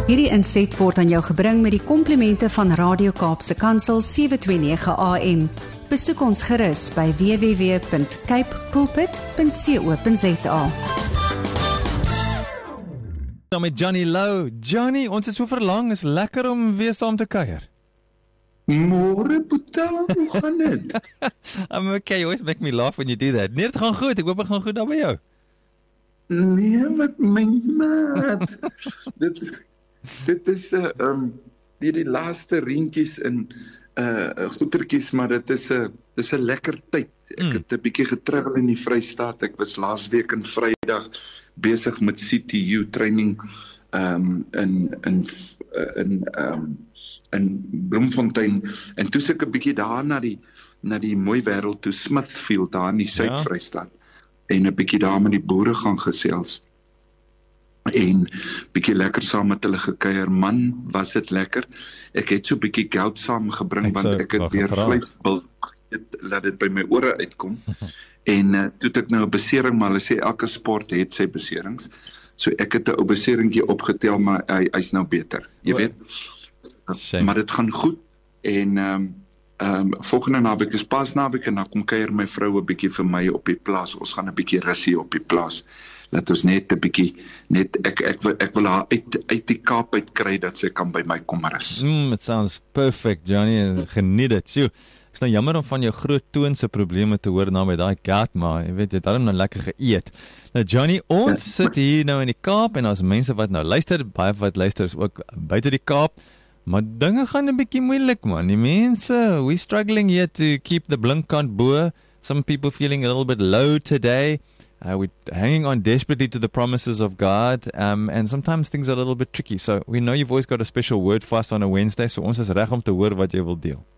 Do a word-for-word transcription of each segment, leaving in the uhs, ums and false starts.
Hierdie inset word aan jou gebring met die komplimente van Radio Kaapse Kansel sewe twee nege A M. Besoek ons gerus by w w w punt cape pulpit punt co punt za. Dan met Johnny Lou. Johnny, ons is so verlang, is lekker om weer saam te kuier. Môre, Boeta, hoe gaan dit? I'm okay, you always make me laugh when you do that. Nee, dit gaan goed, ek hoop dit gaan goed daar by jou. Nee, wat my maat. dit, dit is uh, um, die, die laaste reentjies in uh, goetertjies, maar dit is 'n uh, dis 'n lekker tyd. Ek mm. het 'n bietjie getriggel in die Vrystaat. Ek was laasweek in Vrydag besig met C T U training um, in in in um, in Bloemfontein, en toe ek 'n bietjie daar na die na die mooi wêreld toe, Smithfield daar in die Suid-Vrystaat, ja. En 'n bietjie daar met die boere gaan gesels en bietjie lekker saam met hulle gekuier. Man, was dit lekker. Ek het so bietjie geld saamgebring, want ek het weer vleisbil laat dit by my ore uitkom. En uh, toe het ek nou 'n besering, maar hulle sê elke sport het sy beserings. So ek het 'n ou beseringkie opgetel, maar hy hy's nou beter. Jy weet. Shame. Maar dit gaan goed, en um, um, volgende naweek is Paasnaweek, en dan kom kuier my vrou 'n bietjie vir my op die plaas. Ons gaan 'n bietjie rusie op die plaas. Laat ons net 'n bietjie, net ek ek wil ek wil haar uit uit die Kaap uit kry dat sy kan by my kom rus. Mm, it sounds perfect, Johnny. Geniet dit. Sjoe. Is nou jammer om van jou groot toonse probleme te hoor na by daai gat, maar jy weet, jy het darm nou lekker geëet. Nou Johnny, ons ja, sit hier nou in die Kaap, en as mense wat nou luister, baie wat luister is ook buite die Kaap, maar dinge gaan 'n bietjie moeilik, man. Die mense, we struggling here to keep the blinkkant bo. Some people feeling a little bit low today. Uh, we're hanging on desperately to the promises of God, um, and sometimes things are a little bit tricky. So we know you've always got a special word for us on a Wednesday, so ons is reg om te hoor wat jy wil deel.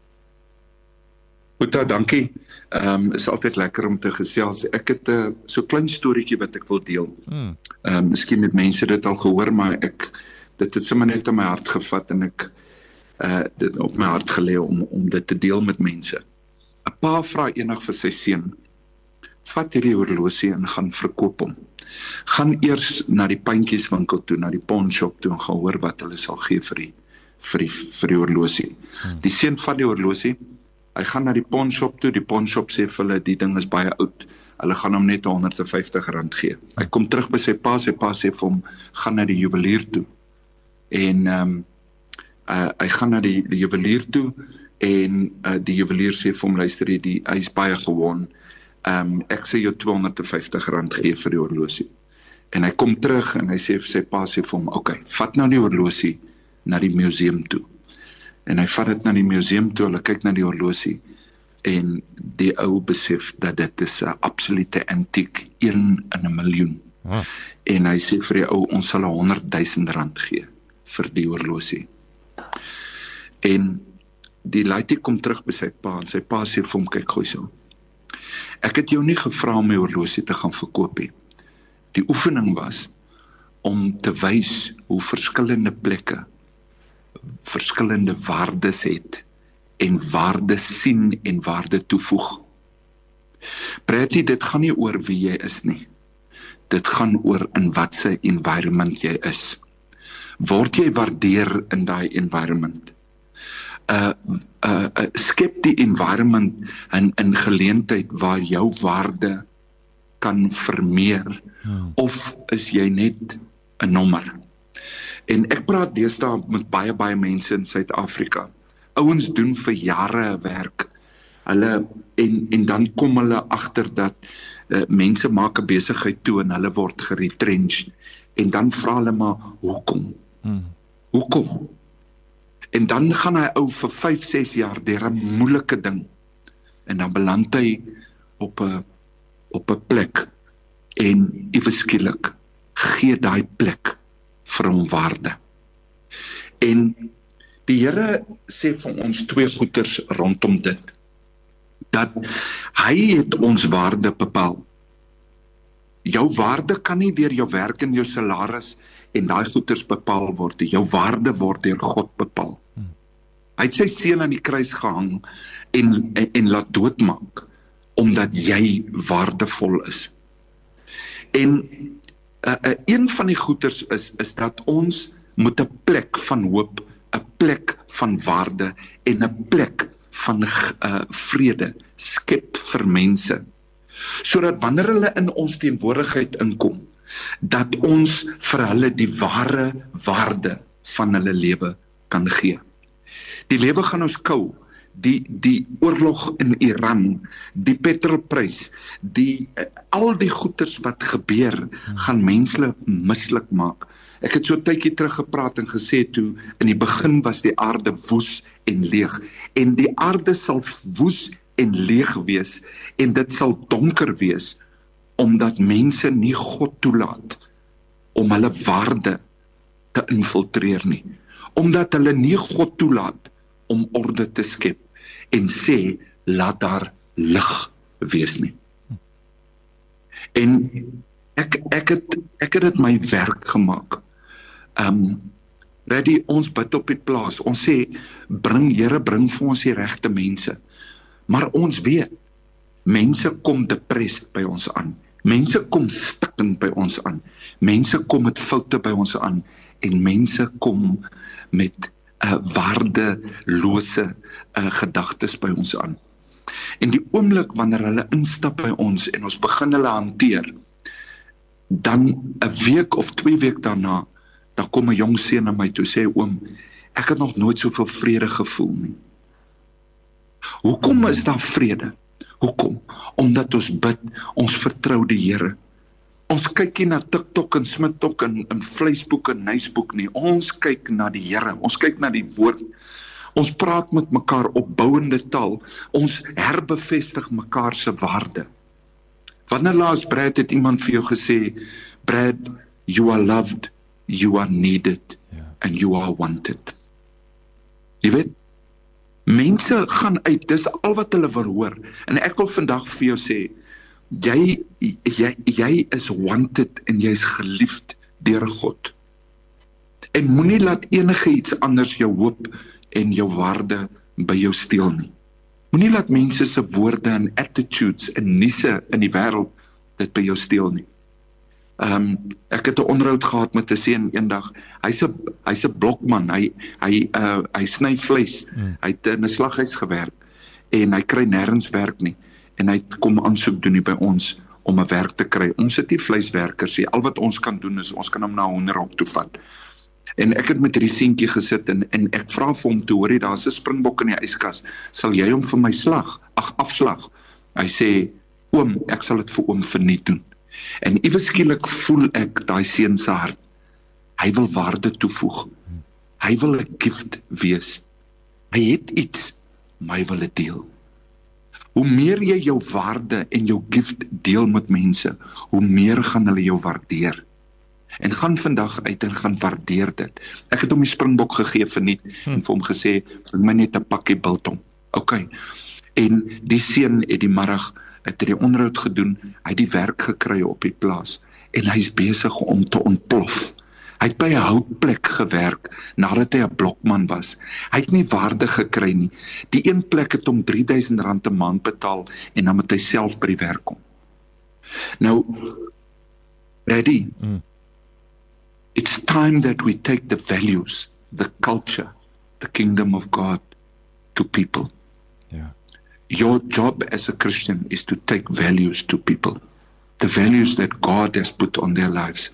Boeta, dankie. Um, is altyd lekker om te gesels. Ek het 'n uh, so klein storieetjie wat ek wil deel. Hmm. Um, miskien het mense dit al gehoor, maar ek dit het sommer net in my hart gevat, en ek uh, dit op my hart gelê om om dit te deel met mense. 'n Pa vra eendag vir sy seun: "Vat hierdie horlosie en gaan verkoop hom. Gaan eers na die pyntjieswinkel toe, na die pawnshop toe, en gaan hoor wat hulle sal gee vir die vir die vir die horlosie." Hmm. Die seun vat die horlosie. Hy gaan na die pawnshop toe, die pawnshop sê vir hulle, die ding is baie oud, hulle gaan hom net honderd en vyftig rand gee. Hy kom terug by sy pa, sy pa sê vir hom, gaan na die juwelier toe. En um, uh, hy gaan na die, die juwelier toe, en uh, die juwelier sê vir hom, luister, die, hy is baie gewoon, um, ek sê jou tweehonderd en vyftig rand gee vir die horlosie. En hy kom terug, en hy sê vir sy pa, sê vir hom, ok, vat nou die horlosie na die museum toe. En hy vat dit na die museum toe, hulle kyk na die horlosie, en die ou besef dat dit is 'n absolute antiek, een in 'n miljoen. Ah. En hy sê vir die ou, ons sal honderd duisend rand gee vir die horlosie. En die laaitjie kom terug by sy pa, en sy pa sê vir hom, kyk gou so. Ek het jou nie gevra om die horlosie te gaan verkoop nie. Die oefening was om te wys hoe verskillende plekke verskillende waardes het, en waarde sien en waarde toevoeg. Pretty, dit gaan nie oor wie jy is nie. Dit gaan oor in watse environment jy is. Word jy waardeer in daai environment? Uh, uh, uh, skep die environment in, in geleentheid waar jou waarde kan vermeer, hmm. of is jy net 'n nommer? En ek praat deesdae met baie baie mense in Suid-Afrika. Ouens doen vir jare werk. Hulle en en dan kom hulle agter dat uh, mense maak 'n besigheid toe en hulle word geretrench. En dan vra hulle maar hoekom? Hmm. Hoekom? En dan gaan hy ou vir vyf, ses jaar deur 'n moeilike ding. En dan beland hy op 'n op 'n plek, en ewe skielik gee daai plek vir hom waarde. En die Here sê vir ons twee goeters rondom dit, dat hy het ons waarde bepaal. Jou waarde kan nie deur jou werk en jou salaris en daai goeders bepaal word. Jou waarde word deur God bepaal. Hmm. Hy het sy seun aan die kruis gehang en, en, en laat doodmaak, omdat jy waardevol is. En uh, uh, een van die goeders is, is dat ons moet 'n plek van hoop, 'n plek van waarde en 'n plek van uh, vrede skep vir mense. Sodat wanneer hulle in ons teenwoordigheid inkom, dat ons vir hulle die ware waarde van hulle lewe kan gee. Die lewe gaan ons kou, die die oorlog in Iran, die petrolprys, die al die goeters wat gebeur, gaan menslik mislik maak. Ek het so 'n tydjie terug gepraat en gesê toe in die begin was die aarde woes en leeg, en die aarde sal woes en leeg wees, en dit sal donker wees, omdat mense nie God toelaat om hulle waarde te infiltreer nie. Omdat hulle nie God toelaat om orde te skep en sê, laat daar lig wees nie. En ek, ek, het, ek het dit my werk gemaak. Um, ready, ons bid op die plaas, ons sê, bring Here, bring vir ons die regte mense. Maar ons weet, mense kom depressed by ons aan. Mense kom stikkend by ons aan. Mense kom met foute by ons aan. En mense kom met uh, waardelose uh, gedagtes by ons aan. En die oomblik wanneer hulle instap by ons en ons begin hulle hanteer, dan 'n week of twee week daarna, dan kom 'n jong seun na my toe sê, oom, ek het nog nooit soveel vrede gevoel nie. Hoekom is daar vrede? Hoekom? Omdat ons bid, ons vertrou die Here. Ons kyk nie na TikTok en Smittok en, en Facebook en Nicebook nie. Ons kyk na die Here. Ons kyk na die woord. Ons praat met mekaar opbouende taal. Ons herbevestig mekaar se waarde. Wanneer laas Brad het iemand vir jou gesê, Brad, you are loved, you are needed, and you are wanted. Jy weet, mense gaan uit, dis al wat hulle wil hoor. En ek wil vandag vir jou sê, jy, jy, jy is wanted en jy is geliefd deur God. En moenie laat enige iets anders jou hoop en jou waarde by jou steel nie. Moenie laat mense se woorde en attitudes en niese in die wêreld dit by jou steel nie. Um, ek het 'n onderhoud gehad met 'n seun eendag. Hy's 'n hy's 'n blokman. Hy hy uh, hy sny vleis. Mm. Hy het in 'n slaghuis gewerk en hy kry nêrens werk nie. En hy kom aansoek doen hier by ons om 'n werk te kry. Ons het nie vleiswerkers nie. Al wat ons kan doen is ons kan hom na 'n honderhok toe vat. En ek het met hierdie seentjie gesit en en ek vra vir hom toe, hoorie, daar's 'n springbok in die yskas. Sal jy hom vir my slag? Ag, afslag. Hy sê, oom, ek sal dit vir oom verniet doen. En iewes skielik voel ek daai seun se hart. Hy wil waarde toevoeg. Hy wil 'n gift wees. Hy het iets, maar hy wil dit deel. Hoe meer jy jou waarde en jou gift deel met mense, hoe meer gaan hulle jou waardeer. En gaan vandag uit en gaan waardeer dit. Ek het hom die springbok gegee verniet hmm. en vir hom gesê, bring my net 'n pakkie biltong. OK. En die seun het die middag het die onderhoud gedoen, hy het die werk gekry op die plaas en hy's besig om te ontplof. Hy het by 'n houtplek gewerk nadat hy 'n blokman was. Hy het nie waarde gekry nie. Die een plek het hom drie duisend rand 'n maand betaal en dan moet hy self by die werk kom. Nou, ready? Mm. It's time that we take the values, the culture, the kingdom of God to people. Yeah. Your job as a Christian is to take values to people. The values that God has put on their lives.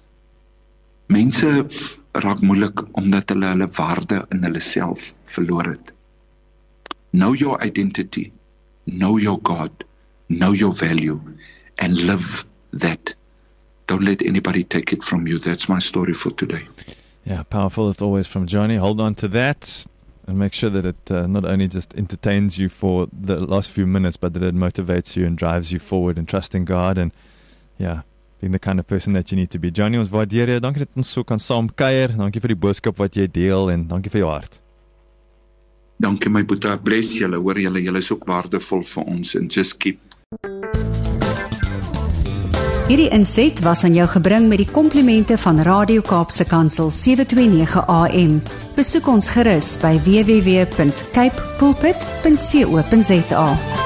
Mense raak moeilik omdat hulle hulle waarde in hulle self verloor het. Know your identity, know your God, know your value, and live that. Don't let anybody take it from you. That's my story for today. Yeah, powerful as always from Johnny. Hold on to that and make sure that it uh, not only just entertains you for the last few minutes, but that it motivates you and drives you forward and trusting God and, yeah, being the kind of person that you need to be. Johnny, ons waardeer jou. Dankie dat ons so kan saam kuier. Dankie vir die boodskap wat jy deel en dankie vir jou hart. Dankie my boetie. Bless julle. Hoor julle, julle is ook waardevol vir ons and just keep. Hierdie inset was aan jou gebring met die komplimente van Radio Kaapse Kansel sewe twee nege A M. Besoek ons gerus by w w w punt cape pulpit punt co punt za.